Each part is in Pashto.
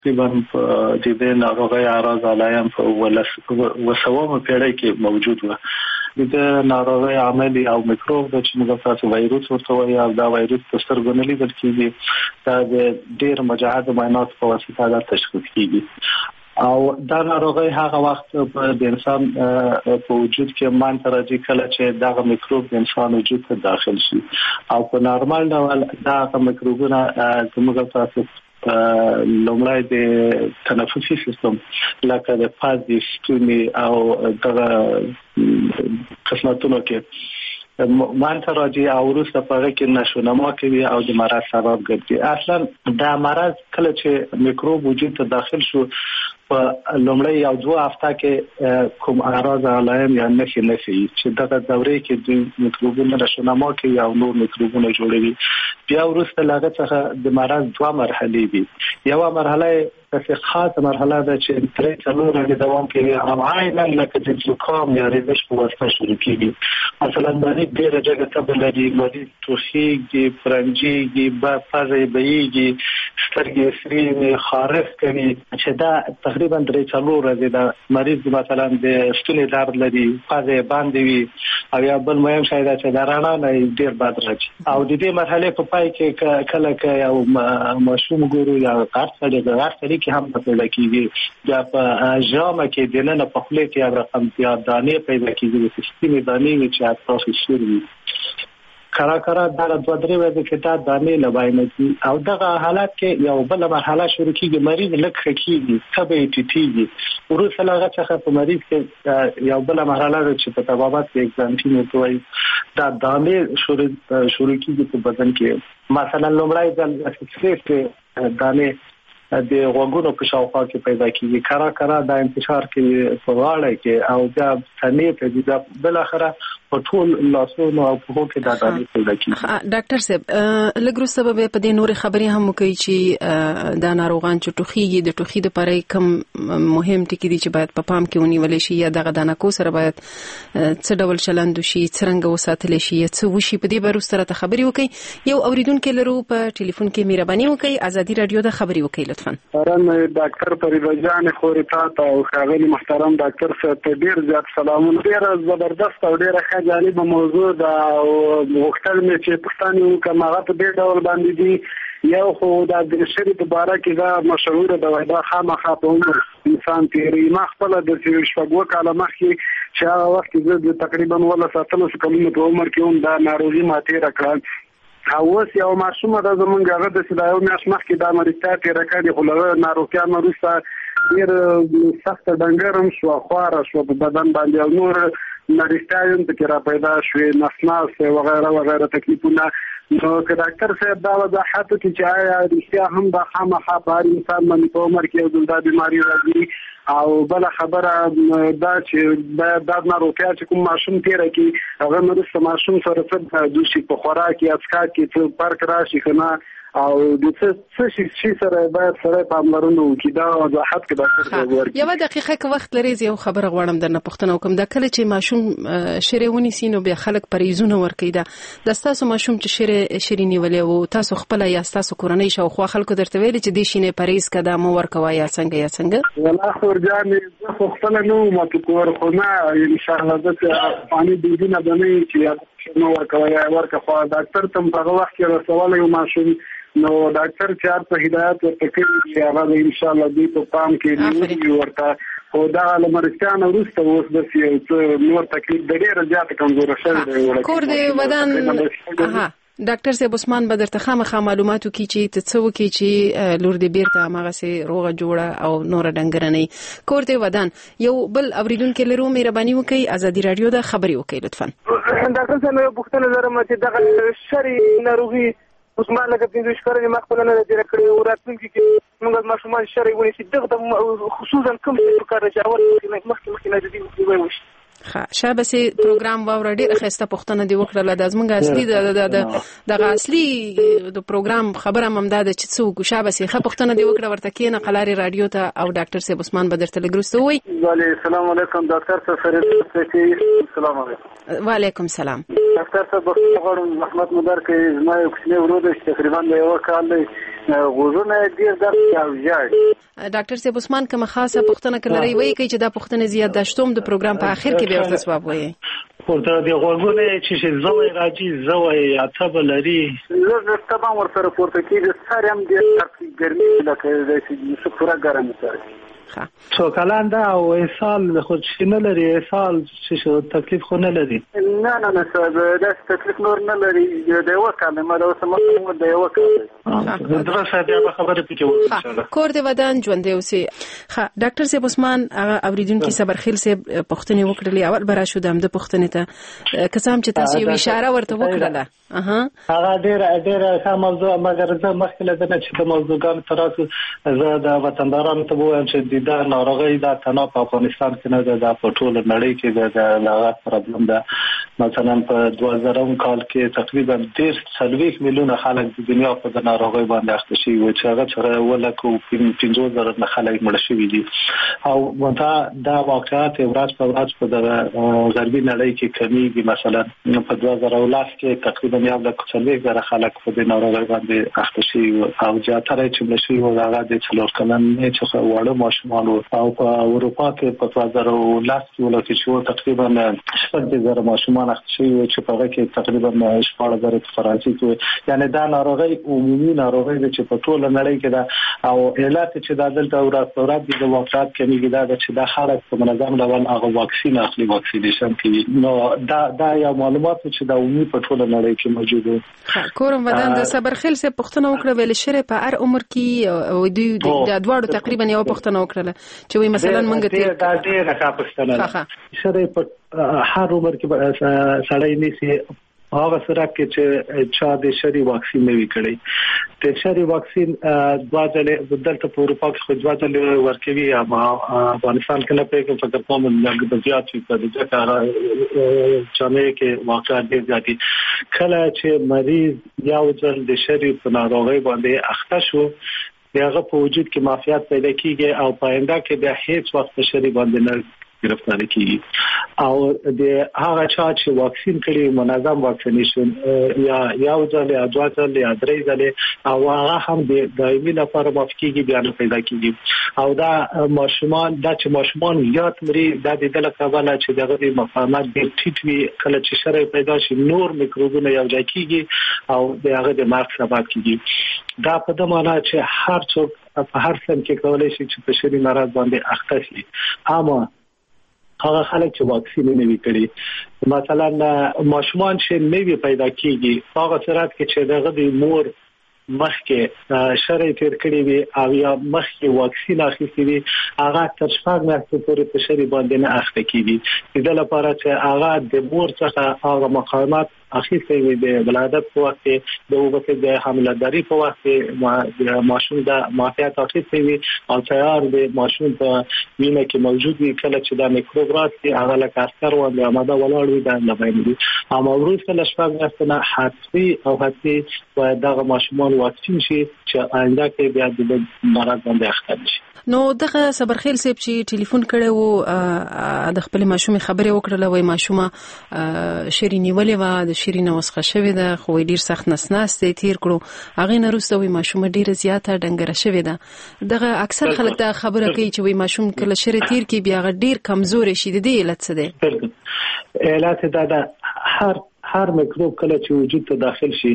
تقریبا د دې ناروغي اعراض علایم په وسومه پیړۍ کې موجود و. د ناروغي عامل او میکروب د چې موږ تاسو وایروس ورته وایي او دا وایروس په سترګو نه لیدل کېږي، دا د ډېر مجهز معاینات په واسطه دا تشخیص کېږي او دا ناروغي هغه وخت د انسان په وجود کې مانته راځي کله چې دا میکروب د انسان وجود ته داخل شي او په نارمال ډول دا میکروبونه زموږ تاسو لومړی د تنفسي سیستم لکه د پازي ستوني او دغه قسمتونو کې مانته راځي او وروسته په هغه کې نشونما کوي او د مرض سبب ګرځي. اصلا دا مرض کله چې میکروب وجود ته داخل شو په لومړی او 2 هفته کې کوم اعراض علایم یا نښې چې دغه دورې کې د میکروبونو نشونما کوي او نور میکروبونه جوړوي. بیا وروسته لاغه څخه د مرض 2 مرحلې دي. یو مرحله تاسو خاصه مرحله ده چې ترې څلور ورځې دوام کوي او عیناً لکه د زکام یا ریزش په واسطه شروع کیږي. مثلا باندې ډېر جګه تبه لري، مریض توخیږي، پرنجيږي، پزه بهيږي، سترګې سرې خارښ کوي چې دا تقریبا 3-4 ورځې دا مریض مثلا د ستوني درد لري، پزه باندې وي او یا بل مهم شاید چې دا رڼا نه ډېر بد راځي او د دې مرحله په پای کې کله یو ماشوم ګورو یا غړ کې هم پیدا کیږي یا په ژامه کې د نن په خله کې رقم زیات دانې پیدا کیږي چې سپینې دانې چې تاسو شوي کارا دا 2-3 ورځې کې دا دانې لباینه او دغه حالت کې یو بل مرحله شروع کیږي، مریض لکه کیږي تبه ټیټیږي. وروسته لاغه څخه په مریض کې یو بل مرحله چې په طبابت کې اگزانټین وتوي دا دانې شروع کیږي په بدن کې. مثلا لومړی ځل دانې د غوږونو په شاوخوا کې پیدا کیږي، کارا دا انتشار کوي په غاړه کې او دا ثانیه ته د بل اخره په ټول لاسونو او په هوکې دا دانې پیدا کیږي. ډاکټر صاحب لګرو سبب په دې نور خبرې هم کوي چې دا ناروغان چې ټوخیږي د ټوخي د پاره کم مهم ټکی دي چې باید په پام کې ونیول شي یا دغه دانکو سره باید څه ډول چلند شي، څنګه وساتل شي، څه وشي په دې باره سره خبرې وکړي. یو اوریدونکو لرو په ټلیفون کې مهرباني وکړئ، ازادي رادیو د خبرې وکړئ لطفا. ډاکټر فریبه جان خورتا او خاغلی محترم ډاکټر صاحب ته ډیر زیات سلامونه. ډیر زبردست او ډیر ښه جالب موضوع دا وختل مې چې پښتانه کومه په دې ډول باندې دي یو خو دا د شری په باره کې دا مشهور دا وایي خامخا په عمر انسان تیری ما خپل د شپږو کاله مخکې چې هغه وخت د تقریبا 17 کلونو په عمر کې هم دا ناروغي ماته راکړه اوس یو ماشوم دا زمونږ هغه د سدايو میاش مخکې د امریکا کې راکړي خو له ناروغیا مروسته ډیر سخت ډنګرم شو خواره شو په بدن باندې او نور نریستایم ته را پیدا شوې نسناس وغیرہ وغیرہ تکلیفونه. نو که ډاکټر صاحب دا وضاحت کوي چې آیا رښتیا هم د خامخا بار انسان باندې په عمر کې یو د بیماری راځي او بل خبره دا چې دا ناروغیا چې کوم ماشوم تیر کی هغه مرسته ماشوم سره څه دوشي په خوراک یا اسکا کې څه فرق راشي کنه او د څه شي سره باید سره پاملرنه وکړي. دا وضاحت کې ډاکټر ورکړي. یو دقیقه کې وخت لري یو خبره غواړم درنه پوښتنه وکم. دا کله چې ماشوم شریونی سینو بیا خلک پریزونه ورکړي دا تاسو ماشوم چې شرینی ولې او تاسو خپل یا تاسو کورنۍ شو خو خلکو درته ویل چې دې شینه پریز کده مو ورکوا یا څنګه ولا خورجانې خو خپل نو ماتور خو نه ان شاء الله د پانی دیونه دنه چې نو ورکوا خو ډاکټر تم په وخت کې رسول یو ماشوم نو ډاکټر چار په هدایت ورته چې هغه ان شاء الله دې په پام کې نیولې ورته او دا لمرستان ورسته اوس د څه نور تکلیف ډېر زیات کمزور شوی کور دې ودان. ډاکټر صاحب عثمان بدر ته خامخا معلوماتو کی چې تڅو کی چې لور دې بیرته ماغه سي روغه جوړه او نور ډنګرنې کور دې ودان. یو بل اوریدونکو لرو مهرباني وکړئ، ازادي رادیو د خبرې وکړئ لطفا. ډاکټر صاحب یو پوښتنه لرم چې دغه شری ناروغي اوس ما لکه 15 کړنې ما خپل نه دې کړې او راتلونکي کې موږ ماشومان شری ونی چې دغه خصوصا کوم څه کار چې اول مخکې نه دي وایي. شابسي پروګرام واور ډېر خسته پښتنه دی وکړه د ازمنګ اصلي د اصلي د پروګرام خبره ممداد چې څوک شابسي خه پښتنه دی وکړه ورته کې نه قلاري رادیو ته او ډاکټر صاحب عثمان بدر ته لګرسته وي. السلام علیکم ډاکټر صاحب. السلام علیکم. وعلیکم السلام. ډاکټر صاحب محمد مدار کې زما یو کوچنی ورور چې تقریبا یو کال غوږونه ډیر درد او ژاړي. ډاکټر صاحب عثمان کوم خاصه پوښتنه کولای وي چې دا پوښتنه زیات داشتوم د پروګرام په اخر کې به ورته جواب وایي. ورته د غوږونه چې زوی راځي زوی عتب لري زه تمام ورسره پورته کېږي سر هم ډېر ګرمي لکه د پوره ګرم سره څو کلان دا او سال خو چې نه لري سال چې تکلیف خو نه لري. نه صاحب دا تکلیف نور نه لري د یو کال ما دا سمه د یو کال درسه بیا خبره پکې وکړه. کور د ودان ژوند دی اوسې. ډاکټر صاحب عثمان اوریدونکو صبرخیل صاحب پوښتنه وکړلې اول برا شو د پوښتنه ته قسم چې تاسو یو اشاره ورته وکړله. هغه ډېر ښه موضوع مګر زه مخکې له دې چې د موضوعګانو تراسو زه د وطندارانو ته وایم چې دا ناروغي دا تنها په افغانستان کې نه ده په ټول نړۍ کې د لغت پرابلم ده. مثلا په 2000 کال کې تقریبا 30 میلیونه خلک د دنیا په د ناروغي باندې اخته شوي و چې هغه ولکه 15,000 خلک مړ شوي دي او دا واقعات ورځ په ورځ په د غربي نړۍ کې کمیږي. مثلا په 2010 کې تقریبا 1,40,000 خلک په د ناروغي باندې اخته شوي او زیاتره چې مړ شوي و هغه د 4 کلن نه چې وړو ماشومان او په اروپا کې په 2010 کې ولکه چې تقریبا 6,000 ماشومان اخته شوي چې په هغه کې تقریبا 14,000 فرانسې کې یعنی دا ناروغي عمومي ناروغي چې په ټول نړۍ کې دا او علت چې دا دلته ورات د واقعات کمیږي دا چې دا خلک په منظم ډول هغه واکسین اخلي واکسینیشن کوي. نو دا یو معلومات چې دا عمومي په ټول نړۍ کې موجود دی. کورم ودان د صبرخیل څخه پوښتنه وکړه ویل شری په هر عمر کې او دوی د دواړو تقریبا یو پوښتنه وکړه چې وي مثلا مونږ ته دا ډیره ښه پوښتنه ده. شری په هر عمر کې سړی نيسي هغه سره کې چې چا د شری واکسین نه وکړي د شری واکسین دواځله دلته په اروپا کې خو دواځله ورکوي اما افغانستان کې نه پېږم فکر کوم د زیات په دغه چانه کې واقعا ډیر زیاتی کله چې مریض یو ځل د شری په ناروغي باندې اخته شو هغه په وجود کې معافیت پیدا کیږي او پاینده کې د هیڅ وخت شری باندې نه گرفتار کیږي او د هغه چا چې واکسین کړي منظم واکسینیشن یا یو ځل یا دوه ځل یا درې ځل او هغه هم د دایمي لپاره مافکیږي بیان پیدا کیږي او دا ماشومان زیات مري د دې لپاره چې دغه مفاهمت د ټیټوي کله چې شری پیدا شي نور میکروبونه یو ځای کیږي او دغه د مرګ سبب کیږي. دا په دې معنی چې هر څوک په هر سن کې کولای شي چې په شری مرض باندې اخته شي اما هغه خلک چې واکسین نه وی کړي مثلا ماشومان چې نه پیدا کیږي هغه سرات کې چې دغه د مور مخکې شری تیر کړی وي او یا مخکې واکسین اخیستی وي هغه تر 4 میاشتې پورې په شری باندې نه اخته کیږي. د لپاره چې هغه د مور څخه هغه مقاومت اخیستی وي د ولادت په وخت کې د وبته د حامله‌داری په وخت کې ماشوم د معافیت اخیستی وي او تیار د ماشوم په وینه کې موجود وي کله چې د میکروب راځي هغه لکه اثر و د آماده ولاړ وي د لباین دي اما وروسته له شپږ میاشتې نه حتمي باید دغه ماشومان واکسین شي چې آینده کې بیا د مرض باندې اخته شي. نو دغه صبرخیل صاحب چې ټلیفون کړي وو د خپل ماشومې خبرې وکړله وای ماشومه شری نیولې و د شری نه وسخه شوې ده خو ډیر سخت نسناستې تیر کړو هغه نه روسته وای ماشومه ډیره زیاته ډنګره شوې ده. دغه اکثر خلک دا خبره کوي چې وای ماشوم کله شری تیر کې بیا ډیر کمزور شي د دې علت څه ده؟ علت دا ده هر میکروب کله چې وجود ته داخل شي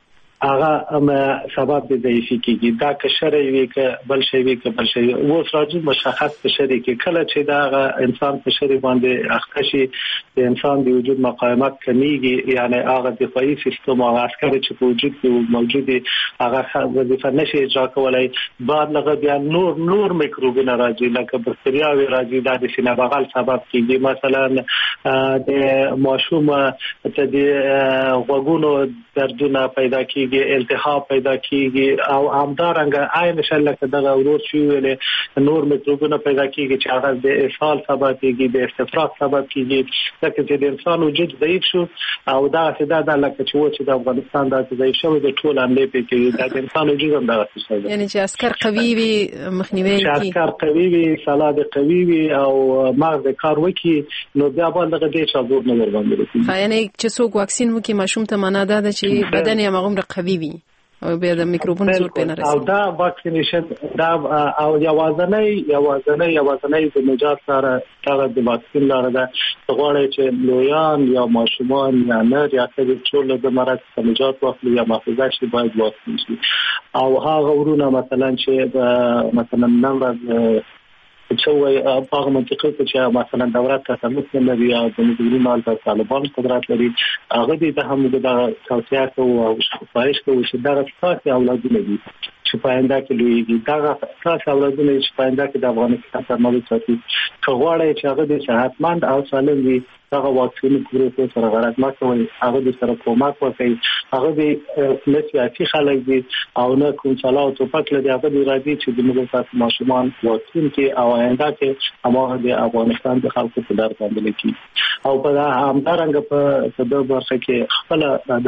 هغه سبب د ضعیفي کیږي دا که شری وي که بل شی وي که بل شی و راځي مشخص په شری کې کله چې دا انسان په شری باندې اخته شي د انسان د وجود مقاومت کمیږي یعنی هغه دفاعي سیستم او عسکر چې په وجود کې موجود دي هغه وظیفه نشي اجرا کولای بعد لغه بیا نور میکروبونه راځي لکه بکتریاوي راځي دا د سینه بغل سبب کیږي مثلا د ماشوم ته د غوږونو دردونه پیدا کیږي التهاب پیدا کیږي او همدارنګه عین شل کې دغه ورور شي ویلې نور میکروبونه پیدا کیږي چې هغه د اسهال سبب کیږي د استفراغ سبب کیږي لکه چې د انسان وجود ضعیف شو او دا څه لکه چې د افغانستان د ضعیف شو د ټول عملې په کې د انسان وجود هم دغه څه دی یعنی چې عسكر قوي وي مخنیوي کوي عسكر قوي وي سلاد قوي وي او مغز کار وکي نو بیا باندې دغه څه زور نه ورغاندل یعنی چې څوک واکسین وکي ماشوم ته معنا ده چې بدن یې مغمر قوي وي او بیا د میکروبونو زور په نرسي. او دا واکسینیشن دا او یوازنۍ د نجات سره د واکسین لاره ده. غواړي چې لویان یا ماشومان یا نر یا ټول د مرض څخه نجات واخلي یا محفوظه شي باید واکسین شي. او هغه ورونه مثلا چې مثلا نن ورځ چې وای په هغه منطقه کې چې مثلا دولت تسلط لري او د مدیرینو مال د طالبان قدرت لري هغه دې ته هم د توصیه او خواهش کوي چې دا څه اولادونه دي چې پاینده کې لوی دي دا څه اولادونه چې پاینده کې د افغانستان سرمایه ساتي غواړي چې هغه د صحتمند او سالم وي. هغه واکسین پروسه سره غرض ما کوي هغه د سره کومک وکړي هغه د سیاسي خلک دي او نه کوم صلاح او توپک لري هغه د راځي چې د ملت ماشومان واکسین کې او آینده کې هغه د افغانستان د خلکو په در باندې لیکي او په همدارنګه په دغه برخه کې خپل د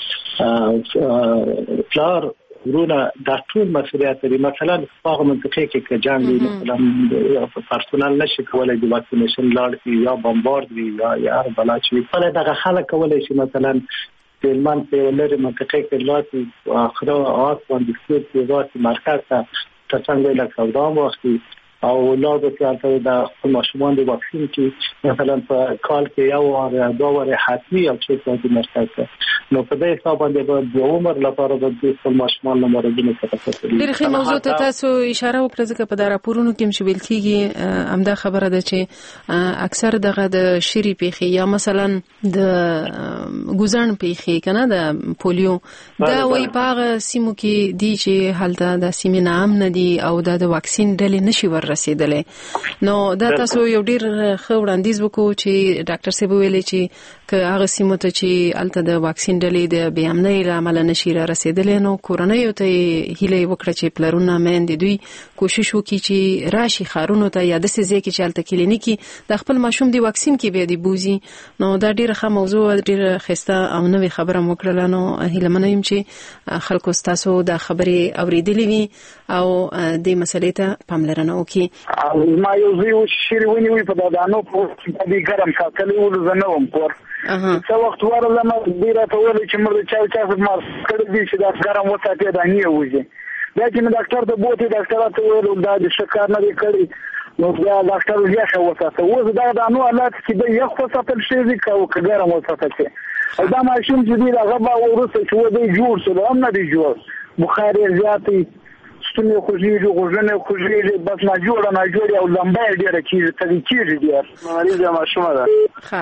فلار ورونه د ټول مسؤلیت لري. مثلا په هغه منطقه کې چې جنگ مثلا پرسونل نشي کولای د واکسینیشن لاړ یا بمبارد وي یا بلاچوي په دغه خلک کولای شي مثلا فلمان په لری منطقه کې لاتي اخره آس باندې چې واسي مرکز ته څنګه له سودا واخلي او ولادت کې د ماشومان د واکسین کې مثلا په کال کې یو او دوه وره حتمی او چې په مرکز نو په دې حساب باندې د عمر لپاره د ماشومان لپاره د متخصص ډېر ښه موضوع ته تاسو اشاره وکړه ځکه په دا راپورونو کې چې ویل کېږي همدا خبره ده چې اکثر دغه د شری پیخي یا مثلا د ګوزن پیخي کنه د پولیو دا وایي باغ سیمو کې دی چې هلته د سیمې نام نه دی او د واکسین ډلې نشي رسیدلې. نو دا تاسو یو ډیر ښه وړاندیز وکړو چې ډاکټر صاحب ویلي چې هغه سیمه ته چې الته د واکسین ډلې د بې امنۍ له امله نشي رسیدلې نو کورنۍ ته هیله وکړه چې پلرونه مېندې دوی کوشش وکړي چې راشي خارونو ته یا د سې کې چې الته کلینیکي د خپل ماشوم دی واکسین کې به دی بوزي. نو دا ډیره ښه موضوع ډیره خسته او نوې خبره وکړه. نو هیله منم چې خلکو تاسو د خبرې اوریدلې وي او د مسلې ته پاملرنه وکړي. ما یو زیو شریونی وي په دانو په دې ګرم ساتلې ول زنوم کور څو وخت ورلم ډیره ته ول چې مرده چا ما کړی دي چې دا ګرم وساتې دا نه وځي دا چې ډاکټر ته بوتي ډاکټر ته ویل دا د شکر نه کړی نو دا ډاکټر یې خو وساته و دا دانو حالات چې به یو څه ساتل شي او ګرم وساته او دا ماشوم چې دی هغه به ورسته چې و دې جوړ شو هم نه دی جوړ بخار زیاتې ستونی خوږیږي غوږونه خوږیږي بس نه جوړه او لمبه ډیره کیږي ډیر مریض ماشومه ده. ښه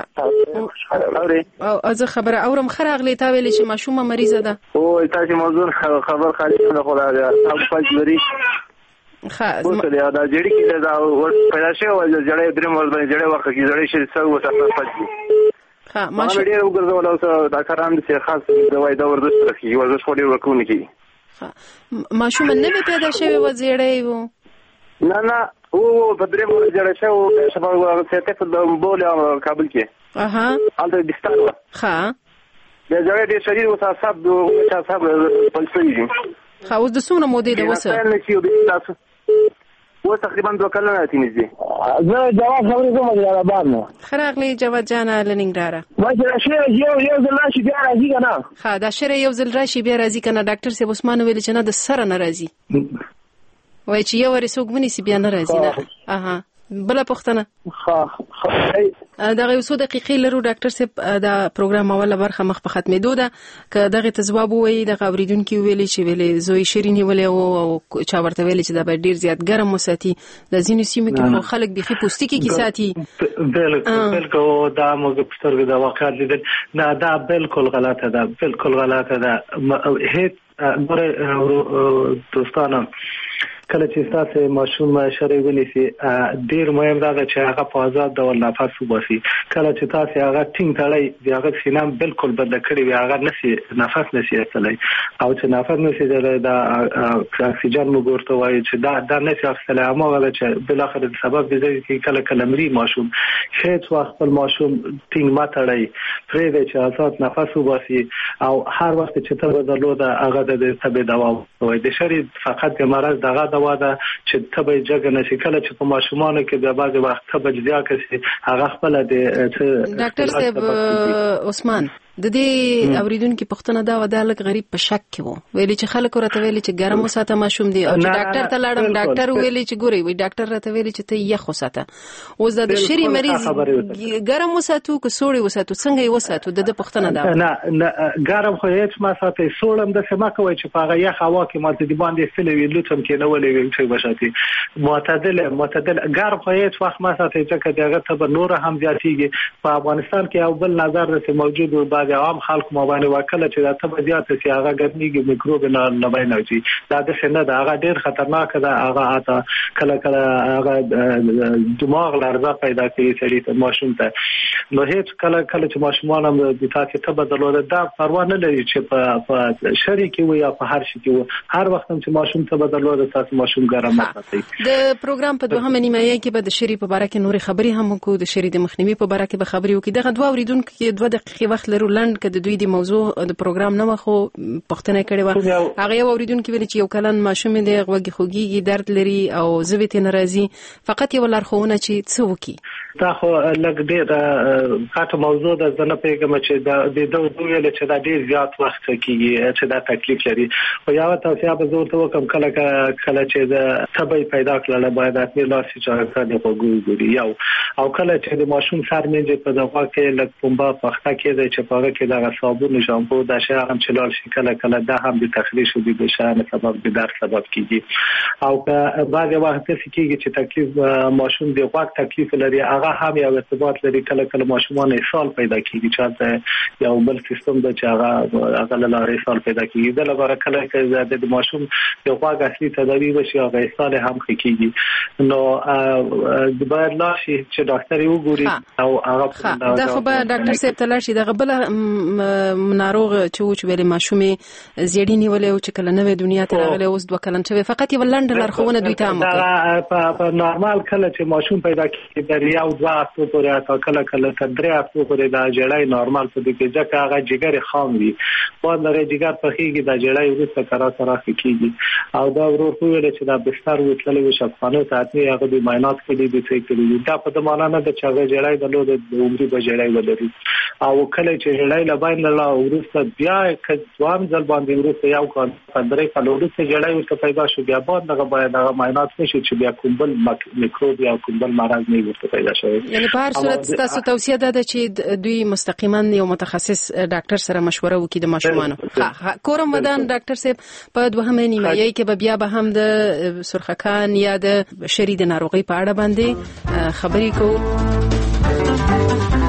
او از خبره اورم خراغلی تا ویلې چې ماشومه مریضه ده او تاسو موضوع خبر خالي نه خلاصه او پاج لري ښه بوته دا جړی کې دا پیدا شوی و جړی دریم ور باندې جړی وخت کې جړی شي څو وسه پاج ښه ماشومه ډیر وګرځول او ډاکټران دې خاص دوايي دا ورزش کوي ورزش خوري ورکونه کوي. ماشوم نه پیدا شوی و زیړی و نه او په درې مور جوړ شو شپه ته په بول کابل کې الته بستر ښه د جوړې د شریر او صاحب پلسېږي ښه اوس د څومره مودې د وسه و تقریبا 2 کلونه تینځي زه جواب خبرې کوم یا بعد خراغلی جواد جان لنګدارا واجه شي یو ځل راشي بیا راځي کنه ښه دا شری یو ځل راشي بیا راځي کنه ډاکټر صاحب عثمان ویل چې نه د سره ناراضي وای چې یو ورسوګ منی سی بیا ناراضي نه بل پختنه دا یو څو دقیقې لرو ډاکټر صاحب دا پروګرام اوله برخه مخ په ختمېدو ده که دغه تجواب وایي د اوریدونکو ویلي چې ویلي زوی شیرینی ولې او چا ورته ویلي چې دا به ډیر زیات ګرم وساتي د ځینو سیمو کې خلک بيخي پوستکي کې ساتي بالکل دا موږ په سترګو دا واقعیت لیدل نه دا بالکل غلطه ده هیڅ دوستانه کله چې تاسو ماشوم شری ونیسي ډیر مهم دا چې هغه په آزاد ډول نفس وباسي. کله چې تاسو هغه ټینګ تړئ دی هغه سینم بالکل بدل کړي وي هغه نفس نشي اخلي او چې نفس نشي دا اکسیجن وګورته وایي چې دا نشي اخلي هغه چې بل اخر سبب دی چې کله مري ماشوم هیڅ وخت خپل ماشوم ټینګ ما تړئ پرې چې آزاد نفس وباسي او هر وخت چې ته بدلوده هغه د تبه دوا وایي د شری فقط د مرض دغه دوا ده چې تبه جګ نشي کله چې په ماشومانو کې د بعض وخت تبه ځیا کوي هغه خپل د ډاکټر صاحب عثمان د دې اوریدونکو پښتنه دا ودا لګ غریب په شک کې وو ویلي چې خلک ورته ویلي چې ګرم وساته ماشوم دی او چې ډاکټر ته لاړم ډاکټر ویلي چې ګوري وي ډاکټر راته ویلي چې ته یخ وساته اوس د شری مریض ګرم وساتو که سوړی وساتو څنګه یې وساتو د پښتنه دا نه ګرم خو هیڅ ما ساتي سوړم د سما کوي چې په یخ هوا کې ماته دی باندې سلې ویلو تم کې نه ولې ویل چې بشاتي معتدل ګرم خو هیڅ وخت ما ساتي چې دغه ته نور هم زیاتیږي په افغانستان کې یو بل نظر رسې موجود و بعض عام خلک مبانه وکړه چې دا ته زیات سي هغه ګرميږي میکروب نه نوځي دا د څنګه دا هغه ډیر خطرناک ده هغه اته کله هغه دماغ لرزه پیدا کوي سړي ته ماشوم ته نو هیڅ کله چې ماشومان هم د تاسو ته بدلول دا پروا نه لري چې په شری کې وي یا په هر شي کې هر وخت چې ماشوم ته بدلول تاسو ماشوم ګرم ساتي د پروګرام په دوهمه نیمایي کې به د شری په اړه کې نور خبري هم کو د شری د مخنیوي په اړه کې به خبري وکړي دغه دوه اوریدونکو کې 2 دقیقې وخت لرو لند کې د دوی د موضوع د پروګرام نه مخو پښتنه کړي و هغه یو اوریدونکو ویل چې یو کلن ماشوم دی غوږی خوږي درد لري او زویت ناراضي فقط یو لارښوونه چې څه وکړي دا خو لګ ډیر کاټه موضوع د زنه پیغام چې د دوه ویل چې دا ډیر زیات وخت کیږي چې دا تکلیف لري او یو تاسو به زور ته وکم کله چې د سبې پیدا کړل باید د لاسي چارې د وګوري یو او کله چې د ماشوم سر منځ په دغه کې لګ پمبا پخته کېږي چې په هغه کې د صابون شامپو د شی هم چلال شي کله دا هم د تخلیص او د بشان سبب د درد سبب کیږي او بعد وخت کېږي چې تکلیف ماشوم د واک تکلیف لري هغه هم یو ارتباط لري کله ماشومان اسهال پیدا کیږي چې یو بل سیستم د چاغه لاره اسهال پیدا کیږي د لپاره کله چې د ماشوم د واک اصلي تداوی وشي هغه اسهال هم کیږي نو باید لاشي چې ډاکټر یې وګوري او هغه دا خو به ډاکټر صاحب ته لاشي دغه بل ناروغ چې ویلې ماشومې زیړی نیولې او چې کله نوې دنیا ته راغله اوس 2 کلن شوی فقط یو لنډ لارښوونه دوی ته مو په نورمال کله چې ماشوم پیدا کیږي د یو 2 هفتو پورې تا کله تر 3 هفتو پورې دا جړای نورمال څه دي چې هغه جګر خام وي په لري جګر په هیګي دا جړای ورته کرا سره کیږي او دا ورته ویل چې دا بستر وتلې وشخانه ته اتنی هغه د ماینات کې دي چې کړي دا په دمانه نه د چاغه جړای د لود د عمرې په جړای ولري او کله چې جړای لباین لا ورسته بیا ځوان ځل باندې ورسته یو کال 15 کال ورسته جړای ورته پیدا شو بیا باید دغه باید هغه ماینات نشي چې بیا کومبل میکروب یا کومبل مرض نه ورته پیدا شي یعنی په هر صورت تاسو توصیه ده چې دوی مستقیما یو متخصص ډاکټر سره مشوره وکړي د ماشومانو کورم ودان ډاکټر صاحب په دوهمه نیمایي کې بیا به هم د سرخکان یا د شری د ناروغي په اړه باندې خبرې کوو